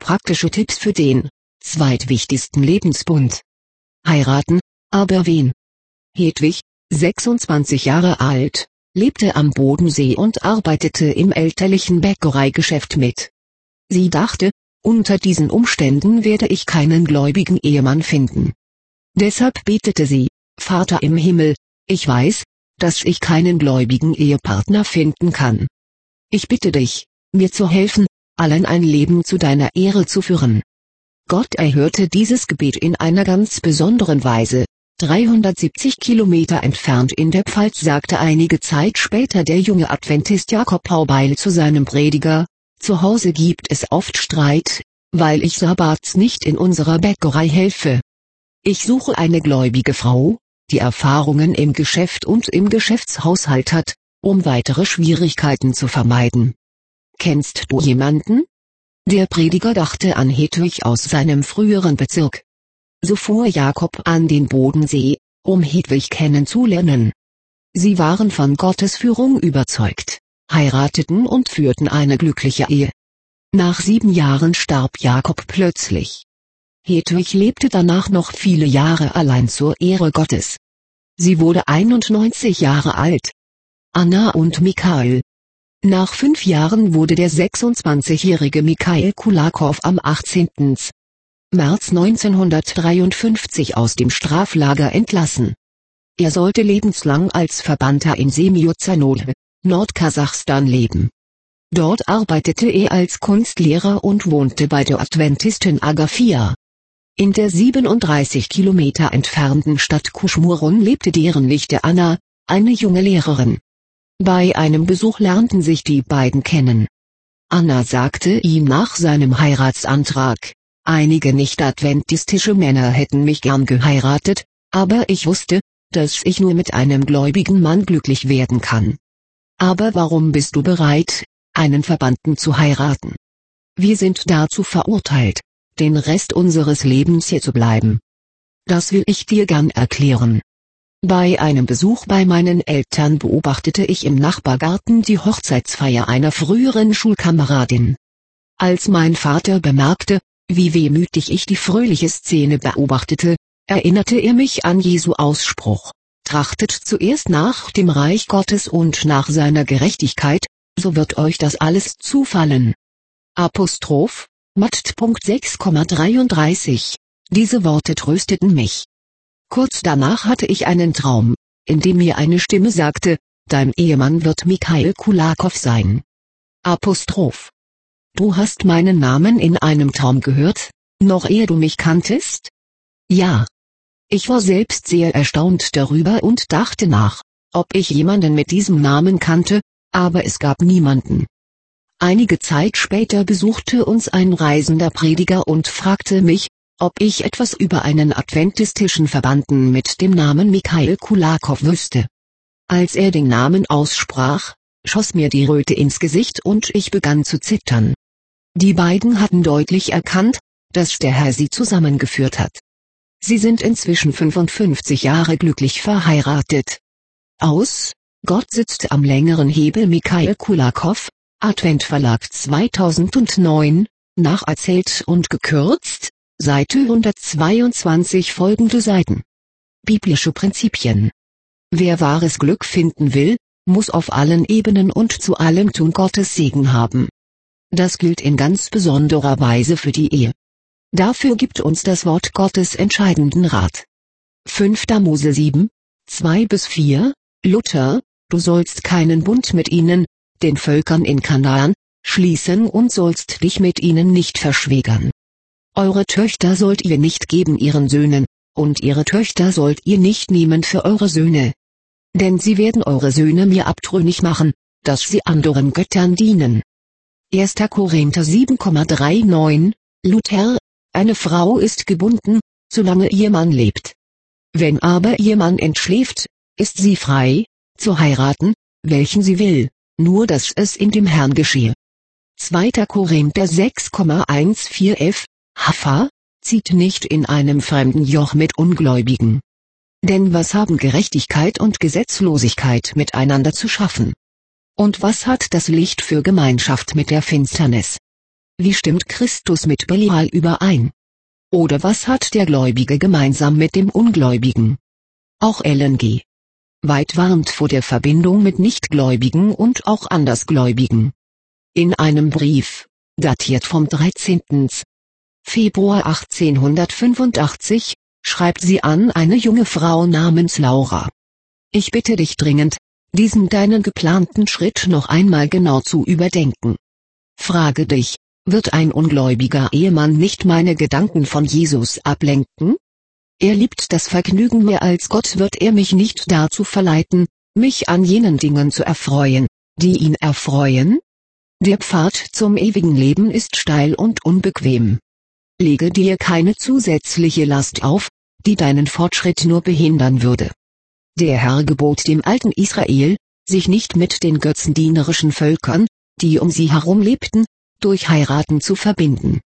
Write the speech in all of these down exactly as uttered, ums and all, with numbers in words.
praktische Tipps für den zweitwichtigsten Lebensbund. Heiraten, aber wen? Hedwig, sechsundzwanzig Jahre alt, lebte am Bodensee und arbeitete im elterlichen Bäckereigeschäft mit. Sie dachte, unter diesen Umständen werde ich keinen gläubigen Ehemann finden. Deshalb betete sie: Vater im Himmel, ich weiß, dass ich keinen gläubigen Ehepartner finden kann. Ich bitte dich, mir zu helfen, allen ein Leben zu deiner Ehre zu führen. Gott erhörte dieses Gebet in einer ganz besonderen Weise. dreihundertsiebzig Kilometer entfernt in der Pfalz sagte einige Zeit später der junge Adventist Jakob Haubeil zu seinem Prediger: Zu Hause gibt es oft Streit, weil ich sabbats nicht in unserer Bäckerei helfe. Ich suche eine gläubige Frau, die Erfahrungen im Geschäft und im Geschäftshaushalt hat, um weitere Schwierigkeiten zu vermeiden. Kennst du jemanden? Der Prediger dachte an Hedwig aus seinem früheren Bezirk. So fuhr Jakob an den Bodensee, um Hedwig kennenzulernen. Sie waren von Gottes Führung überzeugt, heirateten und führten eine glückliche Ehe. Nach sieben Jahren starb Jakob plötzlich. Hedwig lebte danach noch viele Jahre allein zur Ehre Gottes. Sie wurde einundneunzig Jahre alt. Anna und Michael. Nach fünf Jahren wurde der sechsundzwanzigjährige Michael Kulakow am achtzehnten März neunzehnhundertdreiundfünfzig aus dem Straflager entlassen. Er sollte lebenslang als Verbannter in Semyonov, Nordkasachstan leben. Dort arbeitete er als Kunstlehrer und wohnte bei der Adventistin Agafia. In der siebenunddreißig Kilometer entfernten Stadt Kuschmurun lebte deren Nichte Anna, eine junge Lehrerin. Bei einem Besuch lernten sich die beiden kennen. Anna sagte ihm nach seinem Heiratsantrag: Einige nicht-adventistische Männer hätten mich gern geheiratet, aber ich wusste, dass ich nur mit einem gläubigen Mann glücklich werden kann. Aber warum bist du bereit, einen Verbannten zu heiraten? Wir sind dazu verurteilt, den Rest unseres Lebens hier zu bleiben. Das will ich dir gern erklären. Bei einem Besuch bei meinen Eltern beobachtete ich im Nachbargarten die Hochzeitsfeier einer früheren Schulkameradin. Als mein Vater bemerkte, wie wehmütig ich die fröhliche Szene beobachtete, erinnerte er mich an Jesu Ausspruch: Trachtet zuerst nach dem Reich Gottes und nach seiner Gerechtigkeit, so wird euch das alles zufallen. Apostroph, Matt. sechs Komma dreiunddreißig. Diese Worte trösteten mich. Kurz danach hatte ich einen Traum, in dem mir eine Stimme sagte: Dein Ehemann wird Michael Kulakow sein. Apostroph. Du hast meinen Namen in einem Traum gehört, noch ehe du mich kanntest? Ja. Ich war selbst sehr erstaunt darüber und dachte nach, ob ich jemanden mit diesem Namen kannte, aber es gab niemanden. Einige Zeit später besuchte uns ein reisender Prediger und fragte mich, ob ich etwas über einen adventistischen Verbannten mit dem Namen Michael Kulakow wüsste. Als er den Namen aussprach, schoss mir die Röte ins Gesicht und ich begann zu zittern. Die beiden hatten deutlich erkannt, dass der Herr sie zusammengeführt hat. Sie sind inzwischen fünfundfünfzig Jahre glücklich verheiratet. Aus: Gott sitzt am längeren Hebel. Michael Kulakow, Adventverlag zweitausendneun, nacherzählt und gekürzt, Seite hundertzweiundzwanzig. Folgende Seiten. Biblische Prinzipien. Wer wahres Glück finden will, muss auf allen Ebenen und zu allem Tun Gottes Segen haben. Das gilt in ganz besonderer Weise für die Ehe. Dafür gibt uns das Wort Gottes entscheidenden Rat. fünfter Mose sieben, zwei bis vier, Luther: Du sollst keinen Bund mit ihnen, den Völkern in Kanaan, schließen und sollst dich mit ihnen nicht verschwägern. Eure Töchter sollt ihr nicht geben ihren Söhnen, und ihre Töchter sollt ihr nicht nehmen für eure Söhne. Denn sie werden eure Söhne mir abtrünnig machen, dass sie anderen Göttern dienen. erster Korinther sieben Komma neununddreißig, Luther: Eine Frau ist gebunden, solange ihr Mann lebt. Wenn aber ihr Mann entschläft, ist sie frei, zu heiraten, welchen sie will, nur dass es in dem Herrn geschehe. zweiter Korinther sechs Komma vierzehn f, Haffa: Zieht nicht in einem fremden Joch mit Ungläubigen. Denn was haben Gerechtigkeit und Gesetzlosigkeit miteinander zu schaffen? Und was hat das Licht für Gemeinschaft mit der Finsternis? Wie stimmt Christus mit Belial überein? Oder was hat der Gläubige gemeinsam mit dem Ungläubigen? Auch Ellen G. White warnt vor der Verbindung mit Nichtgläubigen und auch Andersgläubigen. In einem Brief, datiert vom dreizehnten Februar achtzehnhundertfünfundachtzig, schreibt sie an eine junge Frau namens Laura. Ich bitte dich dringend, diesen deinen geplanten Schritt noch einmal genau zu überdenken. Frage dich, wird ein ungläubiger Ehemann nicht meine Gedanken von Jesus ablenken? Er liebt das Vergnügen mehr als Gott, wird er mich nicht dazu verleiten, mich an jenen Dingen zu erfreuen, die ihn erfreuen? Der Pfad zum ewigen Leben ist steil und unbequem. Lege dir keine zusätzliche Last auf, die deinen Fortschritt nur behindern würde. Der Herr gebot dem alten Israel, sich nicht mit den götzendienerischen Völkern, die um sie herum lebten, durch Heiraten zu verbinden.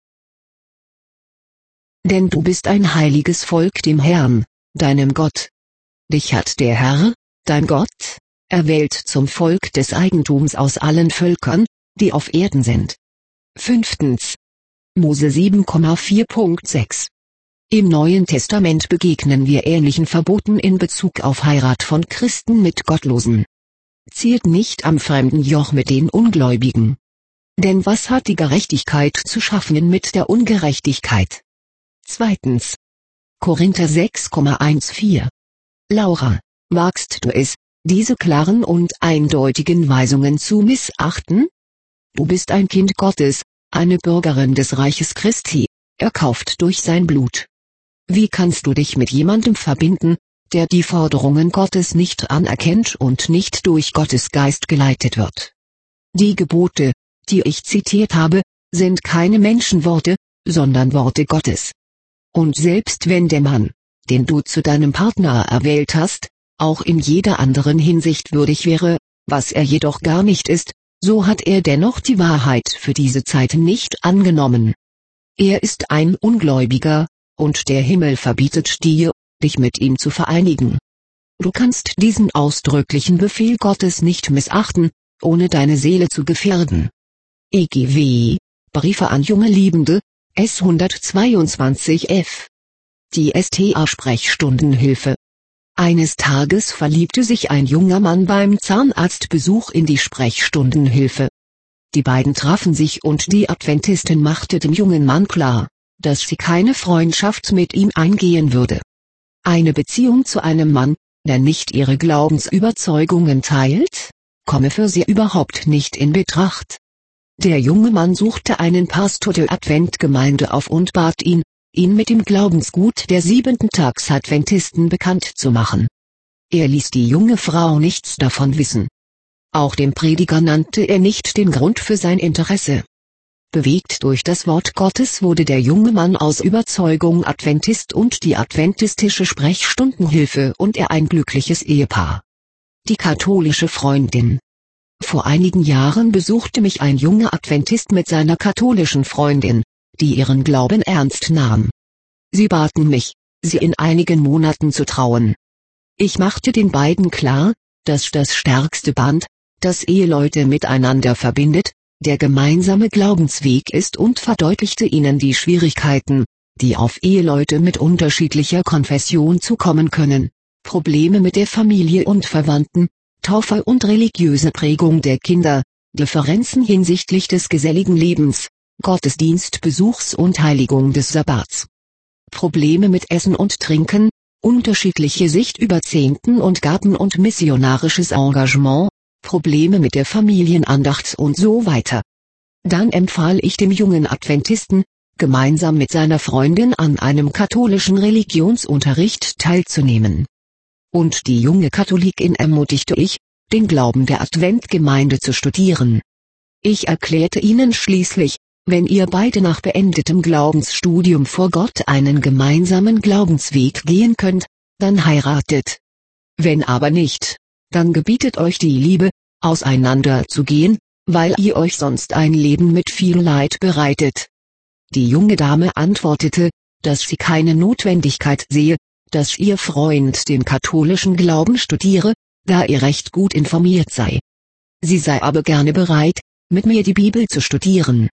Denn du bist ein heiliges Volk dem Herrn, deinem Gott. Dich hat der Herr, dein Gott, erwählt zum Volk des Eigentums aus allen Völkern, die auf Erden sind. Fünftens. Mose sieben Komma vier Punkt sechs. Im Neuen Testament begegnen wir ähnlichen Verboten in Bezug auf Heirat von Christen mit Gottlosen. Zielt nicht am fremden Joch mit den Ungläubigen. Denn was hat die Gerechtigkeit zu schaffen mit der Ungerechtigkeit? Zweitens. Korinther sechs Komma vierzehn. Laura, wagst du es, diese klaren und eindeutigen Weisungen zu missachten? Du bist ein Kind Gottes, eine Bürgerin des Reiches Christi, erkauft durch sein Blut. Wie kannst du dich mit jemandem verbinden, der die Forderungen Gottes nicht anerkennt und nicht durch Gottes Geist geleitet wird? Die Gebote, die ich zitiert habe, sind keine Menschenworte, sondern Worte Gottes. Und selbst wenn der Mann, den du zu deinem Partner erwählt hast, auch in jeder anderen Hinsicht würdig wäre, was er jedoch gar nicht ist, so hat er dennoch die Wahrheit für diese Zeit nicht angenommen. Er ist ein Ungläubiger, und der Himmel verbietet dir, dich mit ihm zu vereinigen. Du kannst diesen ausdrücklichen Befehl Gottes nicht missachten, ohne deine Seele zu gefährden. E G W, Briefe an junge Liebende, S hundertzweiundzwanzig f. Die S T A-Sprechstundenhilfe. Eines Tages verliebte sich ein junger Mann beim Zahnarztbesuch in die Sprechstundenhilfe. Die beiden trafen sich und die Adventistin machte dem jungen Mann klar, dass sie keine Freundschaft mit ihm eingehen würde. Eine Beziehung zu einem Mann, der nicht ihre Glaubensüberzeugungen teilt, komme für sie überhaupt nicht in Betracht. Der junge Mann suchte einen Pastor der Adventgemeinde auf und bat ihn, ihn mit dem Glaubensgut der Siebenten-Tags-Adventisten bekannt zu machen. Er ließ die junge Frau nichts davon wissen. Auch dem Prediger nannte er nicht den Grund für sein Interesse. Bewegt durch das Wort Gottes wurde der junge Mann aus Überzeugung Adventist und die adventistische Sprechstundenhilfe und er ein glückliches Ehepaar. Die katholische Freundin. Vor einigen Jahren besuchte mich ein junger Adventist mit seiner katholischen Freundin, die ihren Glauben ernst nahm. Sie baten mich, sie in einigen Monaten zu trauen. Ich machte den beiden klar, dass das stärkste Band, das Eheleute miteinander verbindet, der gemeinsame Glaubensweg ist und verdeutlichte ihnen die Schwierigkeiten, die auf Eheleute mit unterschiedlicher Konfession zukommen können, Probleme mit der Familie und Verwandten, Taufe und religiöse Prägung der Kinder, Differenzen hinsichtlich des geselligen Lebens, Gottesdienstbesuchs und Heiligung des Sabbats. Probleme mit Essen und Trinken, unterschiedliche Sicht über Zehnten und Gaben und missionarisches Engagement, Probleme mit der Familienandacht und so weiter. Dann empfahl ich dem jungen Adventisten, gemeinsam mit seiner Freundin an einem katholischen Religionsunterricht teilzunehmen. Und die junge Katholikin ermutigte ich, den Glauben der Adventgemeinde zu studieren. Ich erklärte ihnen schließlich, wenn ihr beide nach beendetem Glaubensstudium vor Gott einen gemeinsamen Glaubensweg gehen könnt, dann heiratet. Wenn aber nicht, dann gebietet euch die Liebe, auseinanderzugehen, weil ihr euch sonst ein Leben mit viel Leid bereitet. Die junge Dame antwortete, dass sie keine Notwendigkeit sehe, dass ihr Freund den katholischen Glauben studiere, da er recht gut informiert sei. Sie sei aber gerne bereit, mit mir die Bibel zu studieren.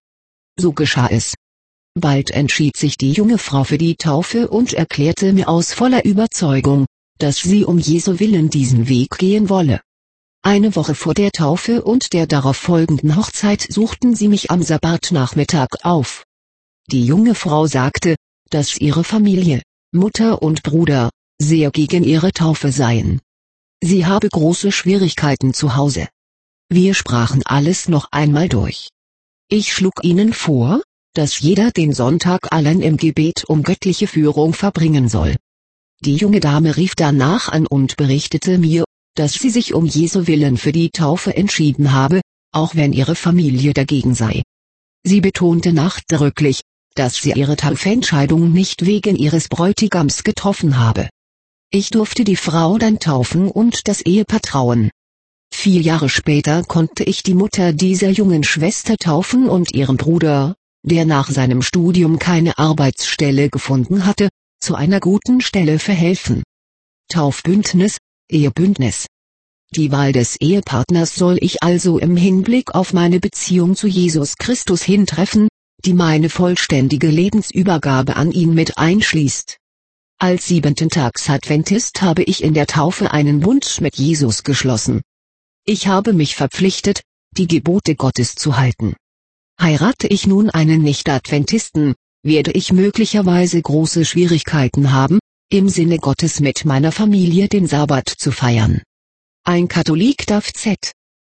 So geschah es. Bald entschied sich die junge Frau für die Taufe und erklärte mir aus voller Überzeugung, dass sie um Jesu Willen diesen Weg gehen wolle. Eine Woche vor der Taufe und der darauf folgenden Hochzeit suchten sie mich am Sabbatnachmittag auf. Die junge Frau sagte, dass ihre Familie, Mutter und Bruder, sehr gegen ihre Taufe seien. Sie habe große Schwierigkeiten zu Hause. Wir sprachen alles noch einmal durch. Ich schlug ihnen vor, dass jeder den Sonntag allein im Gebet um göttliche Führung verbringen soll. Die junge Dame rief danach an und berichtete mir, dass sie sich um Jesu Willen für die Taufe entschieden habe, auch wenn ihre Familie dagegen sei. Sie betonte nachdrücklich, dass sie ihre Taufentscheidung nicht wegen ihres Bräutigams getroffen habe. Ich durfte die Frau dann taufen und das Ehepaar trauen. Vier Jahre später konnte ich die Mutter dieser jungen Schwester taufen und ihren Bruder, der nach seinem Studium keine Arbeitsstelle gefunden hatte, zu einer guten Stelle verhelfen. Taufbündnis, Ehebündnis. Die Wahl des Ehepartners soll ich also im Hinblick auf meine Beziehung zu Jesus Christus hintreffen, die meine vollständige Lebensübergabe an ihn mit einschließt. Als Siebenten-Tags-Adventist habe ich in der Taufe einen Bund mit Jesus geschlossen. Ich habe mich verpflichtet, die Gebote Gottes zu halten. Heirate ich nun einen Nicht-Adventisten, werde ich möglicherweise große Schwierigkeiten haben, im Sinne Gottes mit meiner Familie den Sabbat zu feiern. Ein Katholik darf z.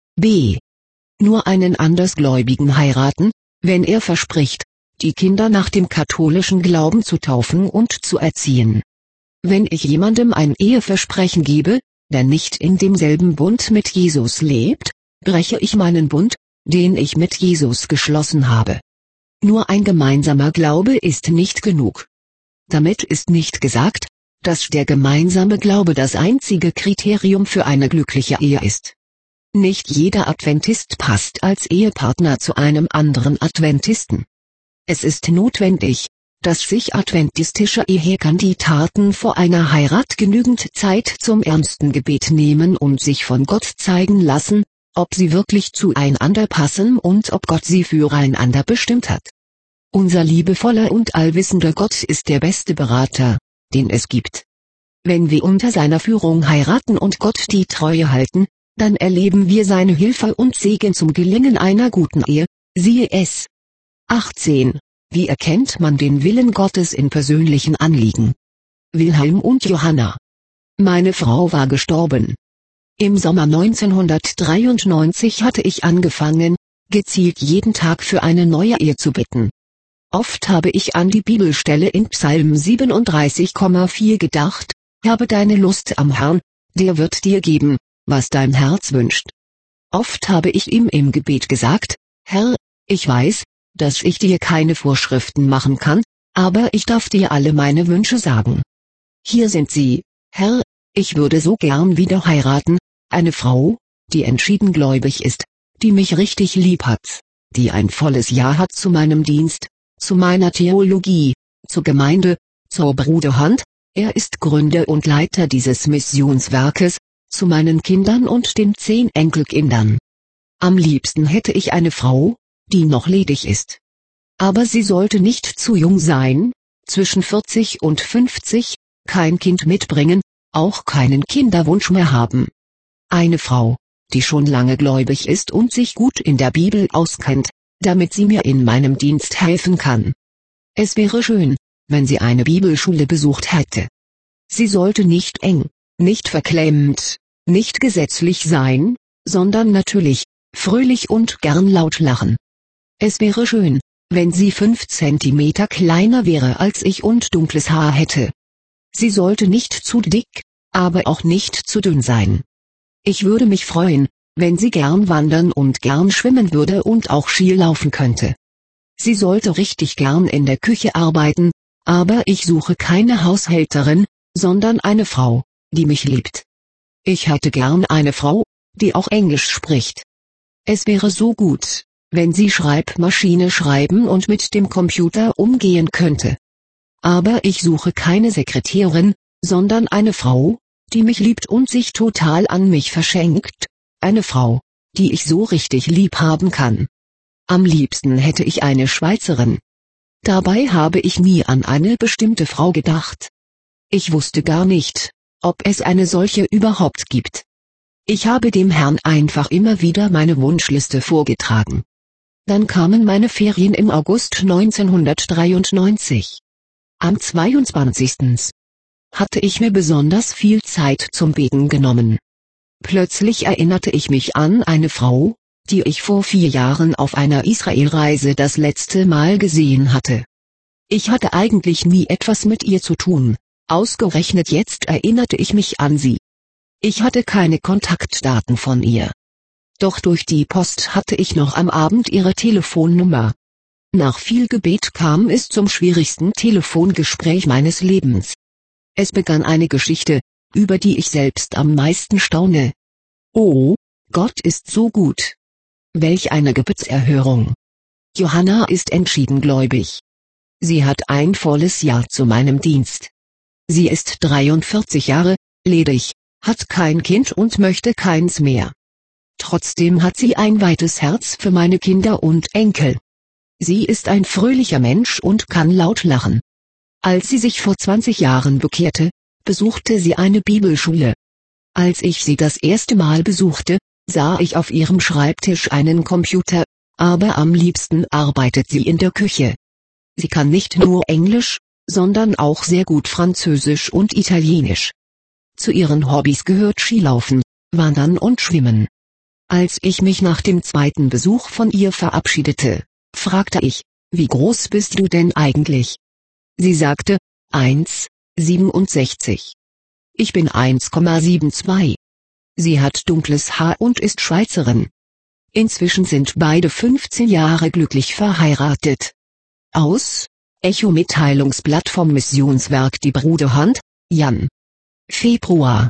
b. nur einen Andersgläubigen heiraten, wenn er verspricht, die Kinder nach dem katholischen Glauben zu taufen und zu erziehen. Wenn ich jemandem ein Eheversprechen gebe, der nicht in demselben Bund mit Jesus lebt, breche ich meinen Bund, den ich mit Jesus geschlossen habe. Nur ein gemeinsamer Glaube ist nicht genug. Damit ist nicht gesagt, dass der gemeinsame Glaube das einzige Kriterium für eine glückliche Ehe ist. Nicht jeder Adventist passt als Ehepartner zu einem anderen Adventisten. Es ist notwendig, dass sich adventistische Ehekandidaten vor einer Heirat genügend Zeit zum ernsten Gebet nehmen und sich von Gott zeigen lassen, ob sie wirklich zueinander passen und ob Gott sie füreinander bestimmt hat. Unser liebevoller und allwissender Gott ist der beste Berater, den es gibt. Wenn wir unter seiner Führung heiraten und Gott die Treue halten, dann erleben wir seine Hilfe und Segen zum Gelingen einer guten Ehe, siehe es. achtzehn. Wie erkennt man den Willen Gottes in persönlichen Anliegen? Wilhelm und Johanna. Meine Frau war gestorben. Im Sommer neunzehnhundertdreiundneunzig hatte ich angefangen, gezielt jeden Tag für eine neue Ehe zu bitten. Oft habe ich an die Bibelstelle in Psalm siebenunddreißig Komma vier gedacht: Habe deine Lust am Herrn, der wird dir geben, was dein Herz wünscht. Oft habe ich ihm im Gebet gesagt: Herr, ich weiß, dass ich dir keine Vorschriften machen kann, aber ich darf dir alle meine Wünsche sagen. Hier sind sie, Herr, ich würde so gern wieder heiraten, eine Frau, die entschieden gläubig ist, die mich richtig lieb hat, die ein volles Ja hat zu meinem Dienst, zu meiner Theologie, zur Gemeinde, zur Bruderhand, er ist Gründer und Leiter dieses Missionswerkes, zu meinen Kindern und den zehn Enkelkindern. Am liebsten hätte ich eine Frau, die noch ledig ist. Aber sie sollte nicht zu jung sein, zwischen vierzig und fünfzig, kein Kind mitbringen, auch keinen Kinderwunsch mehr haben. Eine Frau, die schon lange gläubig ist und sich gut in der Bibel auskennt, damit sie mir in meinem Dienst helfen kann. Es wäre schön, wenn sie eine Bibelschule besucht hätte. Sie sollte nicht eng, nicht verklemmend, nicht gesetzlich sein, sondern natürlich, fröhlich und gern laut lachen. Es wäre schön, wenn sie fünf Zentimeter kleiner wäre als ich und dunkles Haar hätte. Sie sollte nicht zu dick, aber auch nicht zu dünn sein. Ich würde mich freuen, wenn sie gern wandern und gern schwimmen würde und auch Ski laufen könnte. Sie sollte richtig gern in der Küche arbeiten, aber ich suche keine Haushälterin, sondern eine Frau, die mich liebt. Ich hätte gern eine Frau, die auch Englisch spricht. Es wäre so gut, wenn sie Schreibmaschine schreiben und mit dem Computer umgehen könnte. Aber ich suche keine Sekretärin, sondern eine Frau, die mich liebt und sich total an mich verschenkt, eine Frau, die ich so richtig lieb haben kann. Am liebsten hätte ich eine Schweizerin. Dabei habe ich nie an eine bestimmte Frau gedacht. Ich wusste gar nicht, ob es eine solche überhaupt gibt. Ich habe dem Herrn einfach immer wieder meine Wunschliste vorgetragen. Dann kamen meine Ferien im August neunzehnhundertdreiundneunzig. Am zweiundzwanzigsten hatte ich mir besonders viel Zeit zum Beten genommen. Plötzlich erinnerte ich mich an eine Frau, die ich vor vier Jahren auf einer Israelreise das letzte Mal gesehen hatte. Ich hatte eigentlich nie etwas mit ihr zu tun, ausgerechnet jetzt erinnerte ich mich an sie. Ich hatte keine Kontaktdaten von ihr. Doch durch die Post hatte ich noch am Abend ihre Telefonnummer. Nach viel Gebet kam es zum schwierigsten Telefongespräch meines Lebens. Es begann eine Geschichte, über die ich selbst am meisten staune. Oh, Gott ist so gut. Welch eine Gebetserhörung. Johanna ist entschieden gläubig. Sie hat ein volles Jahr zu meinem Dienst. Sie ist dreiundvierzig Jahre, ledig, hat kein Kind und möchte keins mehr. Trotzdem hat sie ein weites Herz für meine Kinder und Enkel. Sie ist ein fröhlicher Mensch und kann laut lachen. Als sie sich vor zwanzig Jahren bekehrte, besuchte sie eine Bibelschule. Als ich sie das erste Mal besuchte, sah ich auf ihrem Schreibtisch einen Computer, aber am liebsten arbeitet sie in der Küche. Sie kann nicht nur Englisch, sondern auch sehr gut Französisch und Italienisch. Zu ihren Hobbys gehört Skilaufen, Wandern und Schwimmen. Als ich mich nach dem zweiten Besuch von ihr verabschiedete, fragte ich, wie groß bist du denn eigentlich? Sie sagte, eins Komma siebenundsechzig. Ich bin eins Komma zweiundsiebzig. Sie hat dunkles Haar und ist Schweizerin. Inzwischen sind beide fünfzehn Jahre glücklich verheiratet. Aus Echo-Mitteilungsblatt vom Missionswerk Die Bruderhand, Jan. Februar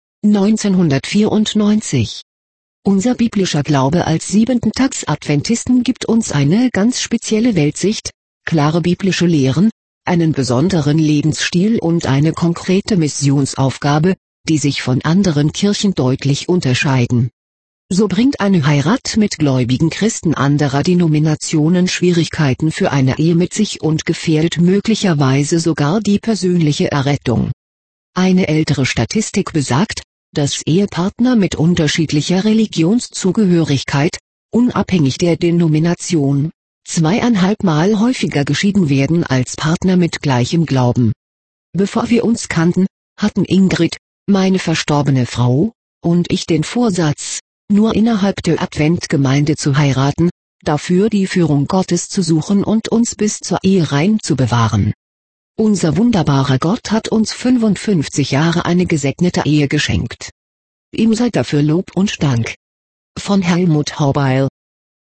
neunzehnhundertvierundneunzig. Unser biblischer Glaube als Siebenten-Tags-Adventisten gibt uns eine ganz spezielle Weltsicht, klare biblische Lehren, einen besonderen Lebensstil und eine konkrete Missionsaufgabe, die sich von anderen Kirchen deutlich unterscheiden. So bringt eine Heirat mit gläubigen Christen anderer Denominationen Schwierigkeiten für eine Ehe mit sich und gefährdet möglicherweise sogar die persönliche Errettung. Eine ältere Statistik besagt, dass Ehepartner mit unterschiedlicher Religionszugehörigkeit, unabhängig der Denomination, zweieinhalb Mal häufiger geschieden werden als Partner mit gleichem Glauben. Bevor wir uns kannten, hatten Ingrid, meine verstorbene Frau, und ich den Vorsatz, nur innerhalb der Adventgemeinde zu heiraten, dafür die Führung Gottes zu suchen und uns bis zur Ehe rein zu bewahren. Unser wunderbarer Gott hat uns fünfundfünfzig Jahre eine gesegnete Ehe geschenkt. Ihm sei dafür Lob und Dank. Von Helmut Haubeil.